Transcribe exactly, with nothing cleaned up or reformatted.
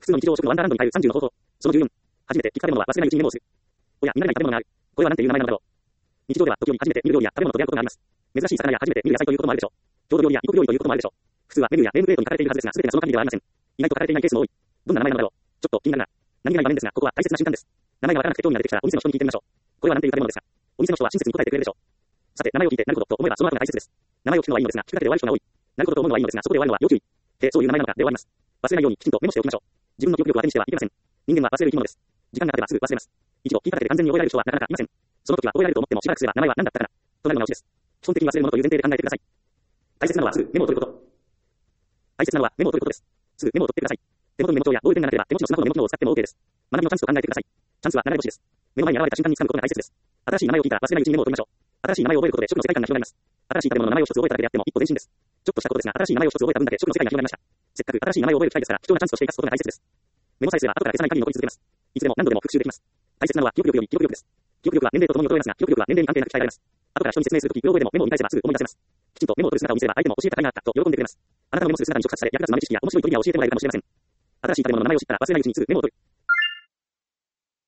普通の日常食のワンダーランドに変えるさんじゅうの方法。そのじゅうよん。初めて聞く食べ物は忘れないうちにメモをする。おや、見慣れない食べ物がある。これはなんていう名前なのだろう。日常では時折初めて見る料理や食べ物と出会うことがあります。珍しい魚や初めて見る野菜ということもあるでしょう。郷土料理や異国料理ということもあるでしょう。普通はメニューやネームプレートに書かれているはずですが、すべてがその紙ではありません。意外と書かれていないケースも多い。どんな名前なのだろう。ちょっと気になるな。何気ない場面ですが、ここは大切な瞬間です。名前がわからなくて興味が出てきたらお店の人に聞いてみましょう。これはなんていう食べ物ですか。お店の人は親切に答えてくれるでしょう。さて、名前を聞いてなるほどと思えばその後が大切です。名前を聞くのはいいのですが、聞くだけで終わる人が多い。なるほどと思うのはいいのですが、そこで終わるのは要注意。へ、そういう名前なのかで終わります。忘れないようにきちんとメモしておきましょう。自分の記憶力を当てにしてはいけません。人間は忘れる生き物です。時間が経てばすぐ忘れます。一度聞いただけで完全に覚えられる人はなかなかいません。その時は覚えられると思ってもしばらくすれば名前は何だったかなとなるのがオチです。基本的に忘れるものという前提で考えてください。大切なのはすぐメモを取ること。大切なのはメモを取ることです。すぐメモを取ってください。手元にメモ帳やボールペンがなければ手持ちのスマホのメモ機能を使っても OK です。学びのチャンスと考えてください。チャンスは流れ星です。目の前に現れた瞬間に掴むことが大切です。新しい名前を聞いたら忘れないうちにメモを取りましょう。新しい名前を覚えることで初期の世界観が広がります。新しい食べ物の名前を一つ覚えただけであっても一歩前進です。ちょっとしたことですが、新しい名前を一つ覚えた分だけ初期の世界が広がりました。せっかく新しい名前を覚える機会ですから、貴重なチャンスとして生かすことが大切です。メモさえすれば後から消さない限り残り続けます。いつでも何度でも復習できます。大切なのは記憶力より記憶力です。記憶力は年齢とともに衰えますが、記憶力は年齢に関係なく鍛えられます。後から人に説明するとき、うろ覚えでもメモを見返せばすぐ思い出せます。きちんとメモを取る姿を見せれば相手も教えた甲斐があったと喜んでくれます。あなたのメモする姿に触発され役立つ豆知識や面白いトリビアを教えてもらえるかもしれません。新しい食べ物の名前を知ったら忘れないうちにすぐメモを取る。